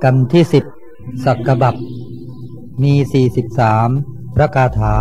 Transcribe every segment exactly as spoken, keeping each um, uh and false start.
กันที่สิบสักกบัพมีสี่สิบสามพระคาถา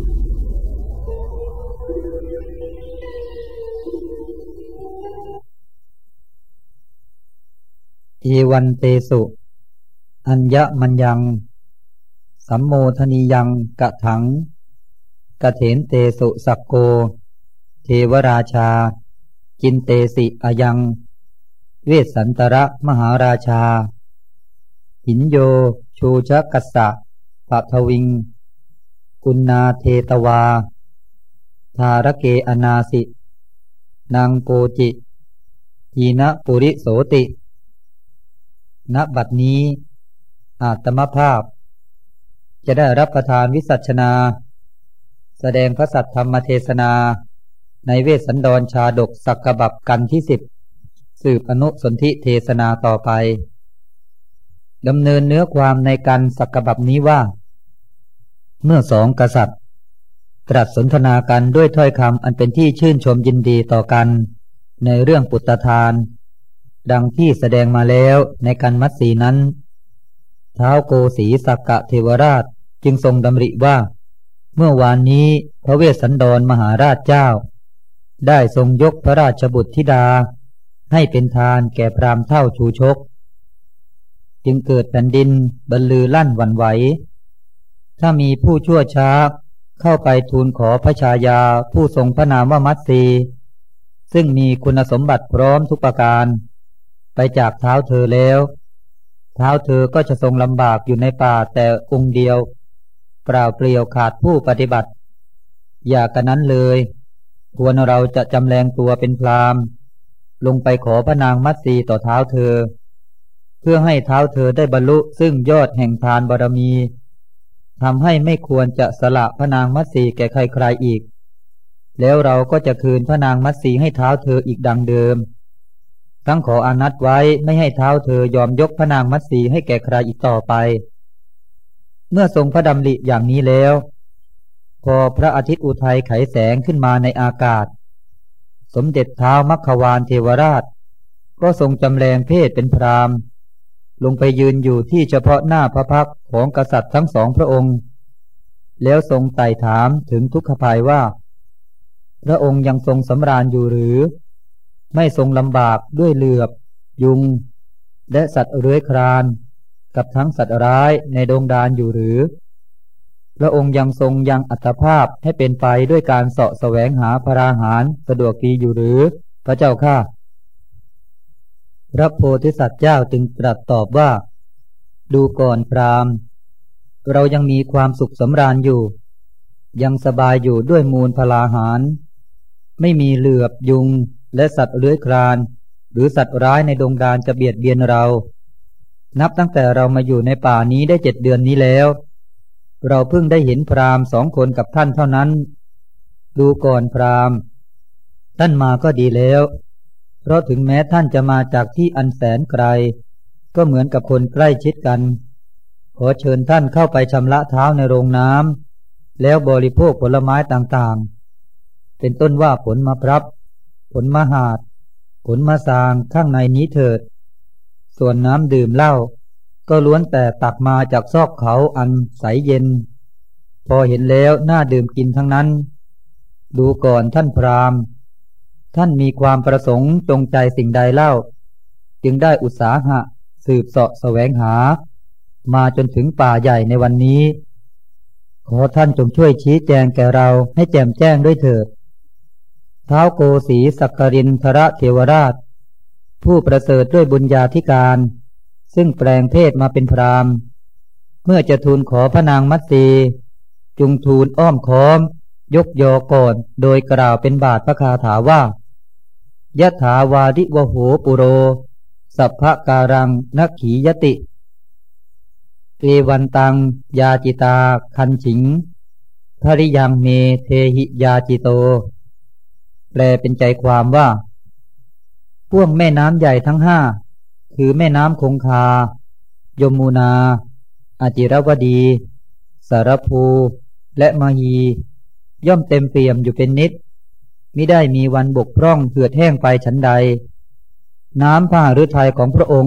เอวันเตสุอัญญมัญญังสัมโมทนียังกะถังกะเถนเตสุสักโกเทวราชาจินเตสิอายังเวสสันตระมหาราชาหินโยชูชกัสสะปะทวิงกุณนาเทตวาธารเกอนาสินางโกจิยีนะปุริโสติณบัดนี้อาตมภาพจะได้รับประทานวิสัชนาแสดงพระสัทธรรมเทศนาในเวสสันดรชาดกสักกบัพกันที่สิบสืบอนุสนธิเทศนาต่อไปดำเนินเนื้อความในการสักกบัพนี้ว่าเมื่อสองกษัตริย์ตรัสสนทนากันด้วยถ้อยคำอันเป็นที่ชื่นชมยินดีต่อกันในเรื่องปุตตทานดังที่แสดงมาแล้วในกันมัตสีนั้นท้าวโกสีสักกะเทวราชจึงทรงดำริว่าเมื่อวานนี้พระเวสสันดรมหาราชเจ้าได้ทรงยกพระราชบุตรธิดาให้เป็นทานแก่พราหมณ์เฒ่าชูชกจึงเกิดแผ่นดินบรรลือลั่นหวั่นไหวถ้ามีผู้ชั่วช้าเข้าไปทูลขอพระชายาผู้ทรงพระนามว่ามัตสีซึ่งมีคุณสมบัติพร้อมทุกประการไปจากเท้าเธอแล้วเท้าเธอก็จะทรงลำบากอยู่ในป่าแต่องค์เดียวเปล่าเปลี่ยวขาดผู้ปฏิบัติอย่ากระนั้นเลยควรเราจะจำแรงตัวเป็นพราหมณ์ลงไปขอพระนางมัตสีต่อเท้าเธอเพื่อให้เท้าเธอได้บรรลุซึ่งยอดแห่งทานบารมีทำให้ไม่ควรจะสละพระนางมัตสีแก่ใครๆอีกแล้วเราก็จะคืนพระนางมัตสีให้เท้าเธออีกดังเดิมทั้งขออานัตไว้ไม่ให้เท้าเธอยอมยกพระนางมัตสีให้แก่ใครอีกต่อไปเมื่อทรงพระดำริอย่างนี้แล้วพอพระอาทิตย์อุทัยไขแสงขึ้นมาในอากาศสมเด็จท้าวมัคควานเทวราชก็ทรงจำแรงเพศเป็นพราหมณ์ลงไปยืนอยู่ที่เฉพาะหน้าพระพักตร์ของกษัตริย์ทั้งสองพระองค์แล้วทรงไต่ถามถึงทุกขภัยว่าพระองค์ยังทรงสำราญอยู่หรือไม่ทรงลำบากด้วยเหลือบยุงและสัตว์เลื้อยคลานกับทั้งสัตว์ร้ายในดงดารอยู่หรือพระองค์ยังทรงยังอัตภาพให้เป็นไปด้วยการเสาะแสวงหาพราหารสะดวกดีอยู่หรือพระเจ้าข้าพระโพธิสัตว์เจ้าจึงตรัสตอบว่าดูก่อนพราหมณ์เรายังมีความสุขสำราญอยู่ยังสบายอยู่ด้วยมูลพลาหารไม่มีเหลือบยุงและสัตว์เลื้อยคลานหรือสัตว์ร้ายในดงดารจะเบียดเบียนเรานับตั้งแต่เรามาอยู่ในป่านี้ได้เจ็ดเดือนนี้แล้วเราเพิ่งได้เห็นพราหมณ์สองคนกับท่านเท่านั้นดูก่อนพราหมณ์ท่านมาก็ดีแล้วเพราะถึงแม้ท่านจะมาจากที่อันแสนไกลก็เหมือนกับคนใกล้ชิดกันขอเชิญท่านเข้าไปชำระเท้าในโรงน้ำแล้วบริโภคผลไม้ต่างๆเป็นต้นว่าผลมะพร้าวผลมะหาดผลมะสางข้างในนี้เถิดส่วนน้ำดื่มเหล้าก็ล้วนแต่ตักมาจากซอกเขาอันใสเย็นพอเห็นแล้วน่าดื่มกินทั้งนั้นดูก่อนท่านพราหมณ์ท่านมีความประสงค์จงใจสิ่งใดเล่าจึงได้อุตสาหะสืบเสาะแสวงหามาจนถึงป่าใหญ่ในวันนี้ขอท่านจงช่วยชี้แจงแก่เราให้แจ่มแจ้งด้วยเถิดท้าวโกสีสักกรินทรเทวราชผู้ประเสริฐด้วยบุญญาธิการซึ่งแปลงเพศมาเป็นพราหมณ์เมื่อจะทูลขอพระนางมัตสีจุงทูลอ้อมค้อมยกยอก่อนโดยกล่าวเป็นบาทพระคาถาว่ายะถาวาดิวโหปุโรสัพพการังนักขียติเอวันตังยาจิตาคันฉิงภริยังเมเทหิยาจิโตแปลเป็นใจความว่าพวกแม่น้ำใหญ่ทั้งห้าคือแม่น้ำคงคายมุนาอจิรวดีสารภูและมหีย่อมเต็มเปี่ยมอยู่เป็นนิดมิได้มีวันบกพร่องเหือดแห้งไปฉันใดน้ำพระฤทัยของพระองค์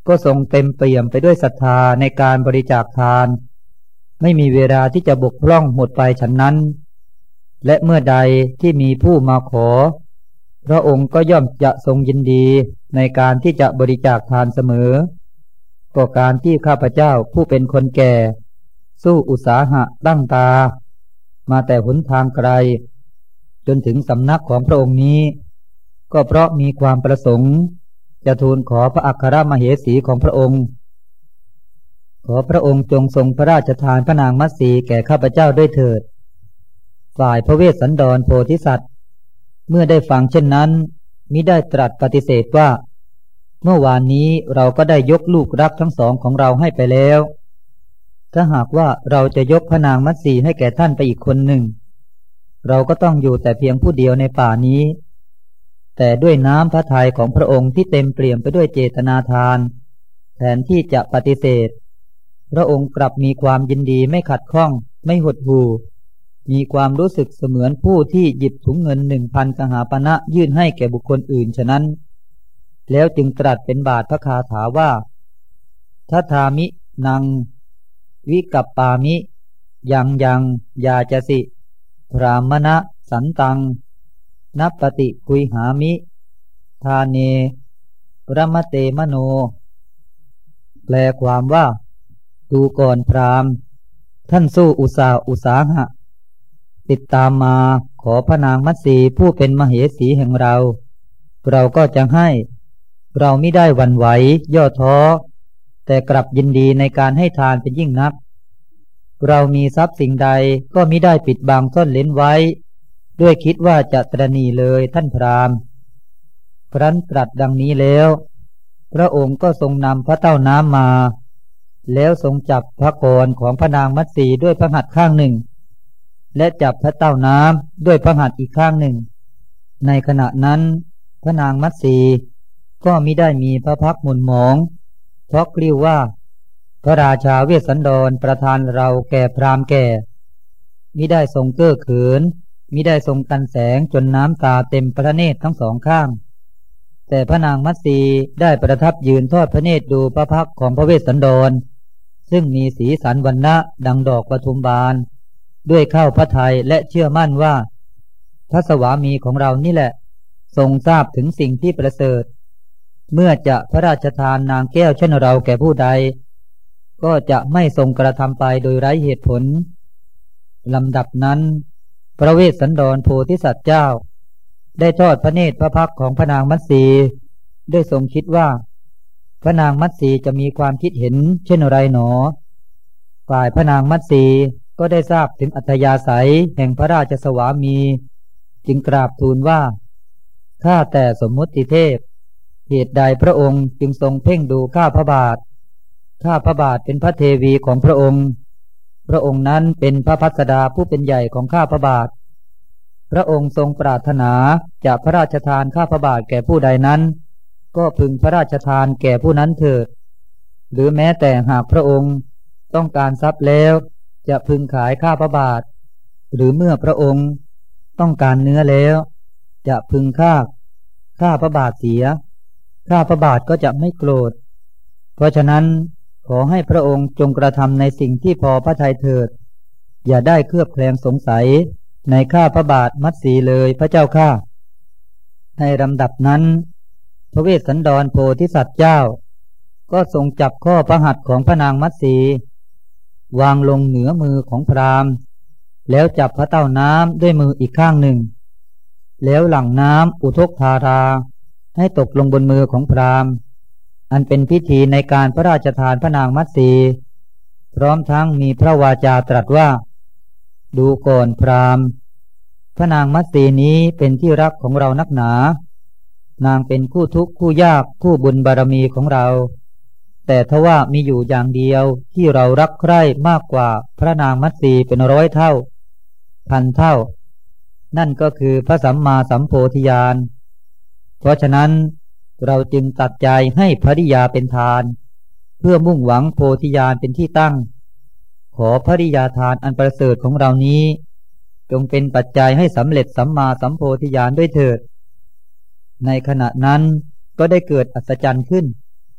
ก็ทรงเต็มเปี่ยมไปด้วยศรัทธาในการบริจาคทานไม่มีเวลาที่จะบกพร่องหมดไปฉันนั้นและเมื่อใดที่มีผู้มาขอพระองค์ก็ย่อมจะทรงยินดีในการที่จะบริจาคทานเสมอก็การที่ข้าพเจ้าผู้เป็นคนแก่สู้อุตสาหะตั้งตามาแต่หนทางไกลจนถึงสำนักของพระองค์นี้ก็เพราะมีความประสงค์จะทูลขอพระอัครมเหสีของพระองค์ขอพระองค์จงทรงพระราชทานพระนางมัตสีแก่ข้าพเจ้าด้วยเถิดฝ่ายพระเวสสันดรโพธิสัตว์เมื่อได้ฟังเช่นนั้นมิได้ตรัสปฏิเสธว่าเมื่อวานนี้เราก็ได้ยกลูกรักทั้งสองของเราให้ไปแล้วถ้าหากว่าเราจะยกพระนางมัตสีให้แก่ท่านไปอีกคนหนึ่งเราก็ต้องอยู่แต่เพียงผู้เดียวในป่านี้แต่ด้วยน้ำพระทัยของพระองค์ที่เต็มเปี่ยมไปด้วยเจตนาทานแทนที่จะปฏิเสธพระองค์กลับมีความยินดีไม่ขัดข้องไม่หดหู่มีความรู้สึกเสมือนผู้ที่หยิบถุงเงินหนึ่งพันกหาปณะยื่นให้แก่บุคคลอื่นฉะนั้นแล้วจึงตรัสเป็นบาทพระคาถาว่าทัทามินังวิกัปปามิยังยังยาจสิพรามณะสันตังนัปปติคุยหามิทาเนรมเตมโนแปลความว่าดูก่อนพราหมณ์ท่านสู้อุตสาอุสาหะติดตามมาขอพระนางมัตสีผู้เป็นมเหสีแห่งเราเราก็จะให้เราไม่ได้หวั่นไหวย่อท้อแต่กลับยินดีในการให้ทานเป็นยิ่งนักเรามีทรัพย์สิ่งใดก็มิได้ปิดบังซ่อนเล้นไว้ด้วยคิดว่าจะตระหนี่เลยท่านพราหมณ์ครั้นตรัสดังนี้แล้วพระองค์ก็ทรงนำพระเต้าน้ำมาแล้วทรงจับพระโกรของพระนางมัตสีด้วยพระหัตถ์ข้างหนึ่งและจับพระเต้าน้ำด้วยพระหัตถ์อีกข้างหนึ่งในขณะนั้นพระนางมัตสีก็มิได้มีพระพักตร์หม่นหมองเพราะกลิ้วว่าพระราชาเวสสันดรประทานเราแก่พราหมณ์แก่มิได้ทรงเก้อเขินมิได้ทรงกันแสงจนน้ำตาเต็มพระเนตรทั้งสองข้างแต่พระนางมัตสีได้ประทับยืนทอดพระเนตรดูพระพักตร์ของพระเวสสันดรซึ่งมีสีสันวรรณะดังดอกปทุมบานด้วยเข้าพระทัยและเชื่อมั่นว่าพระสวามีของเรานี่แหละทรงทราบถึงสิ่งที่ประเสริฐเมื่อจะพระราชทานนางแก้วเช่นเราแก่ผู้ใดก็จะไม่ทรงกระทำไปโดยไร้เหตุผลลำดับนั้นพระเวสสันดรโพธิสัตว์เจ้าได้ทอดพระเนตรพระพักตร์ของพระนางมัตสีด้วยทรงคิดว่าพระนางมัตสีจะมีความคิดเห็นเช่นไรหนอฝ่ายพระนางมัตสีก็ได้ทราบถึงอัธยาศัยแห่งพระราชสวามีจึงกราบทูลว่าข้าแต่สมมุติเทพเหตุใดพระองค์จึงทรงเพ่งดูข้าพระบาทข้าพระบาทเป็นพระเทวีของพระองค์พระองค์นั้นเป็นพระพัสดาผู้เป็นใหญ่ของข้าพระบาทพระองค์ทรงปรารถนาจะพระราชทานข้าพระบาทแก่ผู้ใดนั้นก็พึงพระราชทานแก่ผู้นั้นเถิดหรือแม้แต่หากพระองค์ต้องการทรัพย์แล้วจะพึงขายข้าพระบาทหรือเมื่อพระองค์ต้องการเนื้อแล้วจะพึงฆ่าข้าพระบาทเสียข้าพระบาทก็จะไม่โกรธเพราะฉะนั้นขอให้พระองค์จงกระทำในสิ่งที่พอพระทัยเถิดอย่าได้เคลือบแคลงสงสัยในข้าพระบาทมัตสีเลยพระเจ้าข้าในลำดับนั้นพระเวสสันดรโพธิสัตว์เจ้าก็ทรงจับข้อพระหัตถ์ของพระนางมัตสีวางลงเหนือมือของพราหมณ์แล้วจับพระเต้าน้ำด้วยมืออีกข้างหนึ่งแล้วหลั่งน้ำอุทกธาราให้ตกลงบนมือของพราหมณ์อันเป็นพิธีในการพระราชทานพระนางมัตสีพร้อมทั้งมีพระวาจาตรัสว่าดูก่อนพราหมณ์พระนางมัตสีนี้เป็นที่รักของเรานักหนานางเป็นคู่ทุกข์คู่ยากคู่บุญบารมีของเราแต่ทว่ามีอยู่อย่างเดียวที่เรารักใคร่มากกว่าพระนางมัตสีเป็นร้อยเท่าพันเท่านั่นก็คือพระสัมมาสัมโพธิญาณเพราะฉะนั้นเราจึงตัดใจให้ภริยาเป็นทานเพื่อมุ่งหวังโพธิญาณเป็นที่ตั้งขอภริยาทานอันประเสริฐของเรานี้จงเป็นปัจจัยให้สำเร็จสัมมาสัมโพธิญาณด้วยเถิดในขณะนั้นก็ได้เกิดอัศจรรย์ขึ้น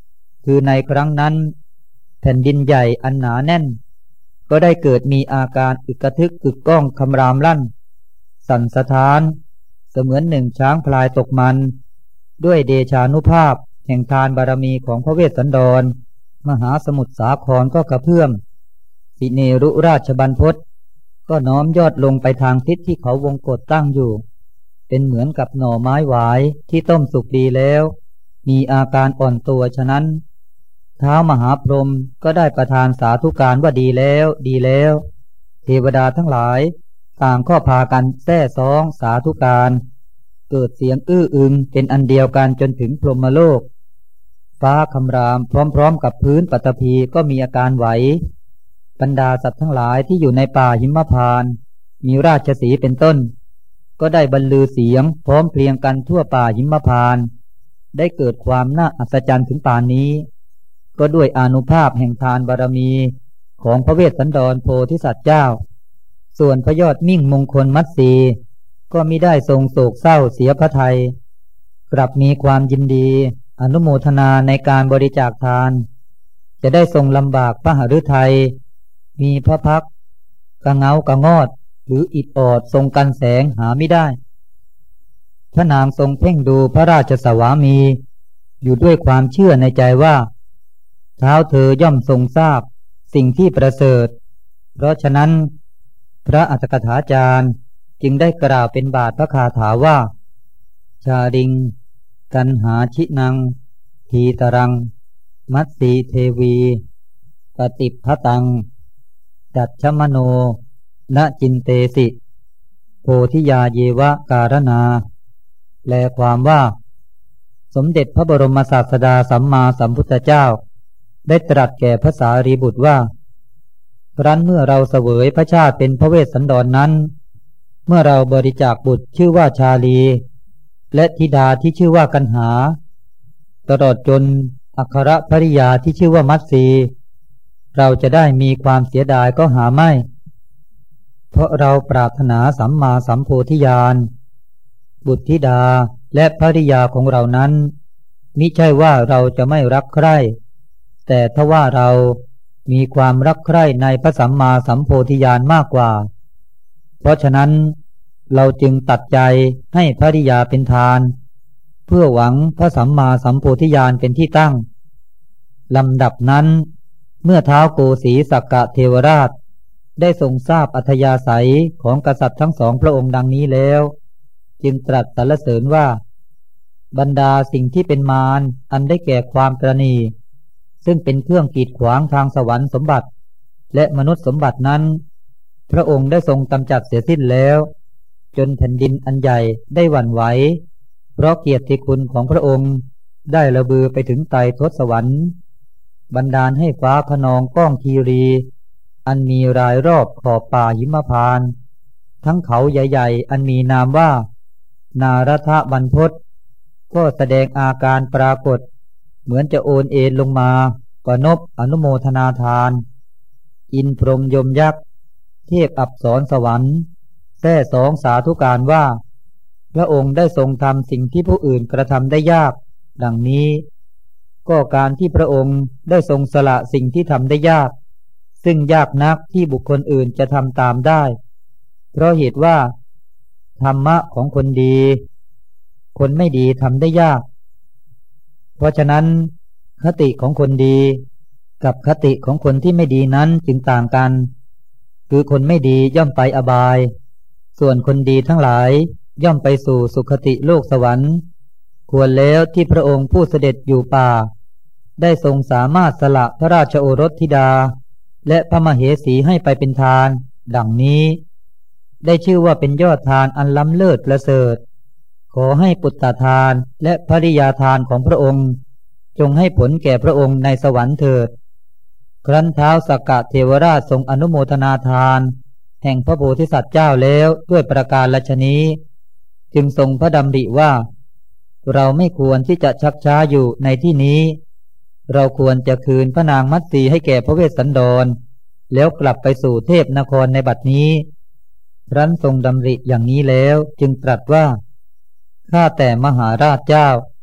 คือในครั้งนั้นแผ่นดินใหญ่อันหนาแน่นก็ได้เกิดมีอาการอึกกระทึกกึกก้องคำรามลั่นสั่นสะท้านเสมือนหนึ่งช้างพลายตกมันด้วยเดชานุภาพแห่งทานบารมีของพระเวสสันดรมหาสมุทรสาครก็กระเพื่อมสิเนรุราชบรรพตก็น้อมยอดลงไปทางทิศที่เขาวงกฏตั้งอยู่เป็นเหมือนกับหน่อไม้หวายที่ต้มสุกดีแล้วมีอาการอ่อนตัวฉะนั้นท้าวมหาพรหมก็ได้ประทานสาธุการว่าดีแล้วดีแล้วเทวดาทั้งหลายต่างก็พากันแซ่ซ้องสาธุการเกิดเสียงอื้ออึงเป็นอันเดียวกันจนถึงพรหมโลกฟ้าคำรามพร้อมๆกับพื้นปฐพีก็มีอาการไหวบรรดาสัตว์ทั้งหลายที่อยู่ในป่าหิมพานต์มีราชสีห์เป็นต้นก็ได้บรรลือเสียงพร้อมเพรียงกันทั่วป่าหิมพานต์ได้เกิดความน่าอัศจรรย์ถึงป่านนี้ก็ด้วยอานุภาพแห่งทานบารมีของพระเวสสันดรโพธิสัตว์เจ้าส่วนพระยอดมิ่งมงคลมัตสีก็มิได้ทรงโศกเศร้าเสียพระทัยกลับมีความยินดีอนุโมทนาในการบริจาคทานจะได้ทรงลำบากพระหฤทัยมีพระพักกระเงากระงอดหรืออิดออดทรงกันแสงหาไม่ได้พระนางทรงเพ่งดูพระราชสวามีอยู่ด้วยความเชื่อในใจว่าเท้าเธอย่อมทรงทราบสิ่งที่ประเสริฐเพราะฉะนั้นพระอัตถกถาจารย์จึงได้กล่าวเป็นบาทพระคาถาว่าชาดิงกันหาชินังทีตรังมัตสีเทวีปฏิภตังจัตชมโนณจินเตสิโพธิยาเยวะการณาแปลความว่าสมเด็จพระบรมศาสดาสัมมาสัมพุทธเจ้าได้ตรัสแก่พระสารีบุตรว่าครั้นเมื่อเราเสวยพระชาติเป็นพระเวสสันดร น, นั้นเมื่อเราบริจาคบุตรชื่อว่าชาลีและธิดาที่ชื่อว่ากันหาตลอดจนอัครภริยาที่ชื่อว่ามัตสีเราจะได้มีความเสียดายก็หาไม่เพราะเราปรารถนาสัมมาสัมโพธิญาณบุตรธิดาและภริยาของเรานั้นมิใช่ว่าเราจะไม่รักใคร่แต่ถ้าว่าเรามีความรักใคร่ในพระสัมมาสัมโพธิญาณมากกว่าเพราะฉะนั้นเราจึงตัดใจให้ภริยาเป็นทานเพื่อหวังพระสัมมาสัมโพธิญาณเป็นที่ตั้งลำดับนั้นเมื่อท้าวโกสีสักกะเทวราชได้ทรงทราบอัธยาศัยของกษัตริย์ทั้งสองพระองค์ดังนี้แล้วจึงตรัสสรรเสริญว่าบรรดาสิ่งที่เป็นมารอันได้แก่ความตระหนี่ซึ่งเป็นเครื่องกีดขวางทางสวรรค์สมบัติและมนุษย์สมบัตินั้นพระองค์ได้ทรงกำจัดเสียสิ้นแล้วจนแผ่นดินอันใหญ่ได้หวั่นไหวเพราะเกียรติคุณของพระองค์ได้ระบือไปถึงไตรทศวรรค์บันดาลให้ฟ้าคะนองก้องคีรีอันมีรายรอบขอบป่าหิมพานต์ทั้งเขาใหญ่ๆอันมีนามว่านารทบรรพตก็แสดงอาการปรากฏเหมือนจะโอนเอ็นลงมาปนบอนุโมทนาทานอินพรหมยมยักษ์เทพอัปสรสวรรค์แท้สองสาธุการว่าพระองค์ได้ทรงทำสิ่งที่ผู้อื่นกระทำได้ยากดังนี้ก็การที่พระองค์ได้ทรงสละสิ่งที่ทำได้ยากซึ่งยากนักที่บุคคลอื่นจะทำตามได้เพราะเหตุว่าธรรมะของคนดีคนไม่ดีทำได้ยากเพราะฉะนั้นคติของคนดีกับคติของคนที่ไม่ดีนั้นจึงต่างกันคือคนไม่ดีย่อมไปอบายส่วนคนดีทั้งหลายย่อมไปสู่สุคติโลกสวรรค์ควรแล้วที่พระองค์ผู้เสด็จอยู่ป่าได้ทรงสามารถสละพระราชโอรสธิดาและพระมเหสีให้ไปเป็นทานดังนี้ได้ชื่อว่าเป็นยอดทานอันล้ำเลิศประเสริฐขอให้ปุตตทานและภริยาทานของพระองค์จงให้ผลแก่พระองค์ในสวรรค์เถิดครั้นท้าวสักกะเทวราชทรงอนุโมทนาทานแห่งพระโพธิสัตว์เจ้าแล้วด้วยประการฉะนี้จึงทรงพระดำริว่าเราไม่ควรที่จะชักช้าอยู่ในที่นี้เราควรจะคืนพระนางมัตสีให้แก่พระเวสสันดรแล้วกลับไปสู่เทพนครในบัดนี้ครั้นทรงดำริอย่างนี้แล้วจึงตรัสว่าข้าแต่มหาราชเจ้า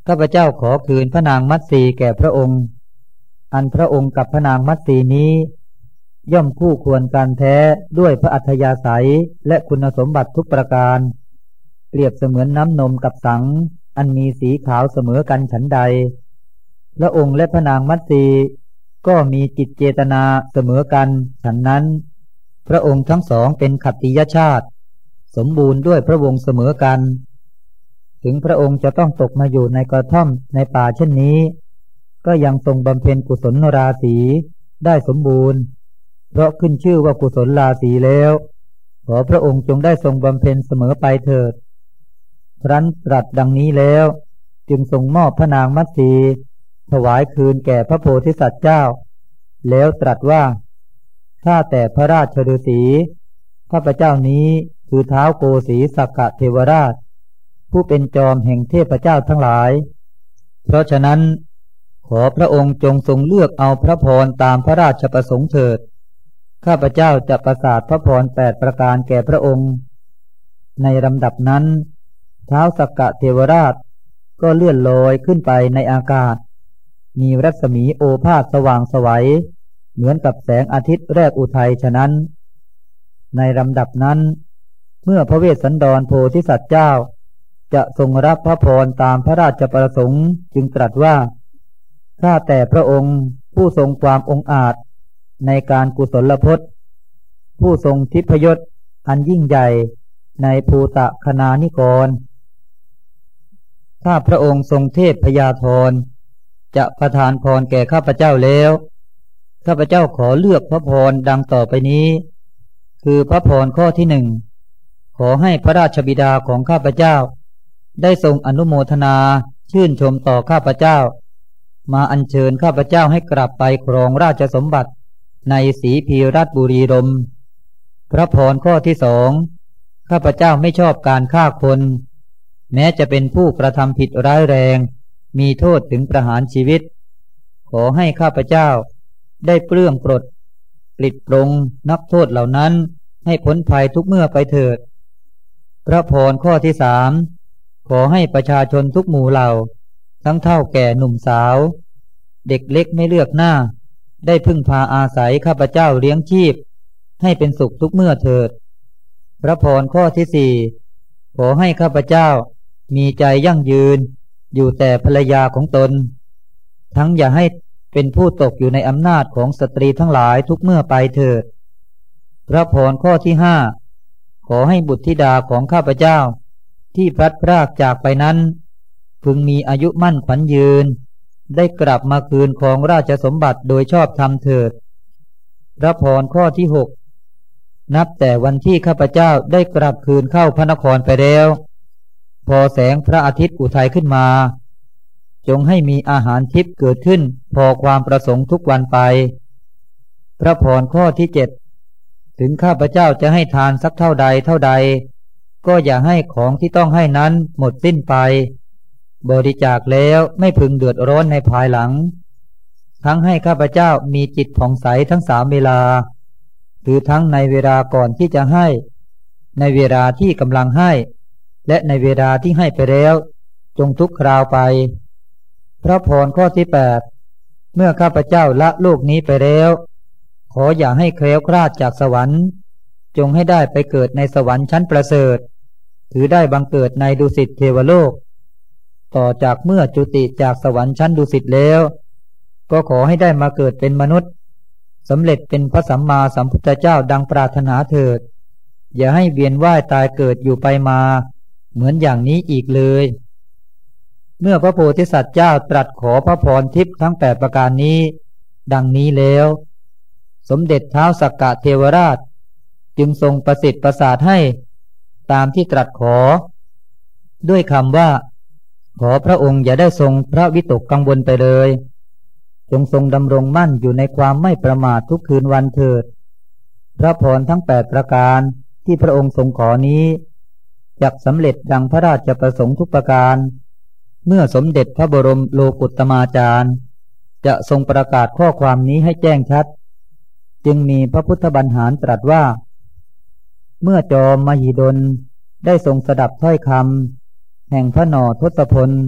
ข้าพเจ้าขอคืนพระนางมัตสีแก่พระองค์อันพระองค์กับพระนางมัตสีนี้ย่อมคู่ควรกันแท้ด้วยพระอัธยาศัยและคุณสมบัติทุกประการเปรียบเสมือนน้ำนมกับสังอันมีสีขาวเสมอกันฉันใดพระองค์และพระนางมัตสีก็มีจิตเจตนาเสมอกันฉันนั้นพระองค์ทั้งสองเป็นขัตติยชาติสมบูรณ์ด้วยพระวงศ์เสมอกันถึงพระองค์จะต้องตกมาอยู่ในกระท่อมในป่าเช่นนี้ก็ยังทรงบำเพ็ญกุศลราศีได้สมบูรณ์เพราะขึ้นชื่อว่ากุศลราศีแล้วขอพระองค์จงได้ทรงบำเพ็ญเสมอไปเถิดครั้นตรัสดังนี้แล้วจึงทรงมอบพระนางมัตสีถวายคืนแก่พระโพธิสัตว์เจ้าแล้วตรัสว่าข้าแต่พระราชฤาษีข้าพเจ้านี้คือท้าวโกสีสักกะเทวราชผู้เป็นจอมแห่งเทพเจ้าทั้งหลายเพราะฉะนั้นขอพระองค์จงทรงเลือกเอาพระพรตามพระราชประสงค์เถิดข้าพเจ้าจะประสาทพระพรแปดประการแก่พระองค์ในลำดับนั้นท้าวสักกะเทวราชก็เลื่อนลอยขึ้นไปในอากาศมีรัศมีโอภาสสว่างไสวเหมือนกับแสงอาทิตย์แรกอุทัยฉะนั้นในลำดับนั้นเมื่อพระเวสสันดรโพธิสัตว์เจ้าจะทรงรับพระพรตามพระราชประสงค์จึงตรัสว่าข้าแต่พระองค์ผู้ทรงความองอาจในการกุศลพจน์ผู้ทรงทิพยศอันยิ่งใหญ่ในภูตะคณานิกรถ้าพระองค์ทรงเทพพยาธรจะประทานพรแก่ข้าพเจ้าแล้วข้าพเจ้าขอเลือกพระพรดังต่อไปนี้คือพระพรข้อที่หนึ่งขอให้พระราชบิดาของข้าพเจ้าได้ทรงอนุโมทนาชื่นชมต่อข้าพเจ้ามาอัญเชิญข้าพเจ้าให้กลับไปครองราชสมบัติในศรีพีรัตบุรีรมย์พระพรข้อที่สองข้าพเจ้าไม่ชอบการฆ่าคนแม้จะเป็นผู้กระทำผิดร้ายแรงมีโทษถึงประหารชีวิตขอให้ข้าพเจ้าได้เปลื้องปลดปลิดปลงนักโทษเหล่านั้นให้พ้นภัยทุกเมื่อไปเถิดพระพรข้อที่สามขอให้ประชาชนทุกหมู่เหล่าทั้งเฒ่าแก่หนุ่มสาวเด็กเล็กไม่เลือกหน้าได้พึ่งพาอาศัยข้าพเจ้าเลี้ยงชีพให้เป็นสุขทุกเมื่อเถิดพระพรข้อที่สี่ขอให้ข้าพเจ้ามีใจยั่งยืนอยู่แต่ภรรยาของตนทั้งอย่าให้เป็นผู้ตกอยู่ในอำนาจของสตรีทั้งหลายทุกเมื่อไปเถิดพระพรข้อที่ห้าขอให้บุตรธิดาของข้าพเจ้าที่พลัดพรากจากไปนั้นพึงมีอายุมั่นขวัญยืนได้กลับมาคืนของราชสมบัติโดยชอบธรรมเถิดพระพรข้อที่หกนับแต่วันที่ข้าพเจ้าได้กลับคืนเข้าพระนครไปแล้วพอแสงพระอาทิตย์อุทัยขึ้นมาจงให้มีอาหารทิพย์เกิดขึ้นพอความประสงค์ทุกวันไปพระพรข้อที่เจ็ดถึงข้าพเจ้าจะให้ทานสักเท่าใดเท่าใดก็อย่าให้ของที่ต้องให้นั้นหมดสิ้นไปบริจาคแล้วไม่พึงเดือดร้อนในภายหลังทั้งให้ข้าพเจ้ามีจิตผ่องใสทั้งสามเวลาคือทั้งในเวลาก่อนที่จะให้ในเวลาที่กำลังให้และในเวลาที่ให้ไปแล้วจงทุกคราวไปพระพรข้อที่แปดเมื่อข้าพเจ้าละโลกนี้ไปแล้วขออย่าให้แคล้วคลาดจากสวรรค์จงให้ได้ไปเกิดในสวรรค์ชั้นประเสริฐถือได้บังเกิดในดุสิตเทวโลกต่อจากเมื่อจุติจากสวรรค์ชั้นดุสิตแล้วก็ขอให้ได้มาเกิดเป็นมนุษย์สำเร็จเป็นพระสัมมาสัมพุทธเจ้าดังปรารถนาเถิดอย่าให้เวียนว่ายตายเกิดอยู่ไปมาเหมือนอย่างนี้อีกเลยเมื่อพระโพธิสัตว์เจ้าตรัสขอพระพรทิพย์ทั้งแปดประการนี้ดังนี้แล้วสมเด็จท้าวสักกะเทวราชจึงทรงประสิทธิ์ประสาทให้ตามที่ตรัสขอด้วยคำว่าขอพระองค์อย่าได้ทรงพระวิตกกังวลไปเลยจงทรงดำรงมั่นอยู่ในความไม่ประมาททุกคืนวันเถิดพระพรทั้งแปดประการที่พระองค์ทรงขอนี้จักสำเร็จดังพระราชประสงค์ทุกประการเมื่อสมเด็จพระบรมโลกุตมาจารย์จะทรงประกาศข้อความนี้ให้แจ้งชัดจึงมีพระพุทธบัญหารตรัสว่าเมื่อจอมมหิดลได้ทรงสดับถ้อยคำแห่งพระนอทศพล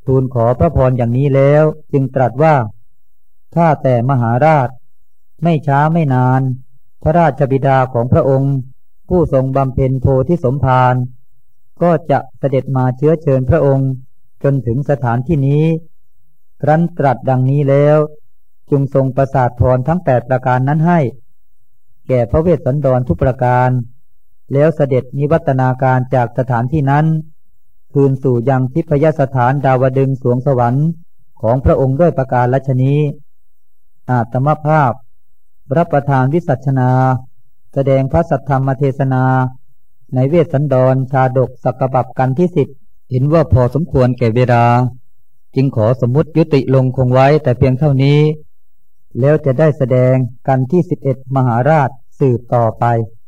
ทูลขอพระพรอย่างนี้แล้วจึงตรัสว่าข้าแต่มหาราชไม่ช้าไม่นานพระราชบิดาของพระองค์ผู้ทรงบำเพ็ญโพธิสมภารก็จะเสด็จมาเชื้อเชิญพระองค์จนถึงสถานที่นี้ครั้นตรัสดังนี้แล้วจึงทรงประสาทพรทั้งแปดประการนั้นให้แก่พระเวสสันดรทุกประการแล้วเสด็จนิวัตนาการจากสถานที่นั้นคืนสู่ยังทิพยสถานดาวดึงสวงสวรรค์ของพระองค์ด้วยประการฉะนี้อาตมภาพรับประทานวิสัชนาแสดงพระสัทธรรมเทศนาในเวสสันดรชาดกสักกบับกันที่สิบเห็นว่าพอสมควรแก่เวลาจึงขอสมมุติยุติลงคงไว้แต่เพียงเท่านี้แล้วจะได้แสดงกันที่สิบเอ็ดมหาราชสืบต่อไป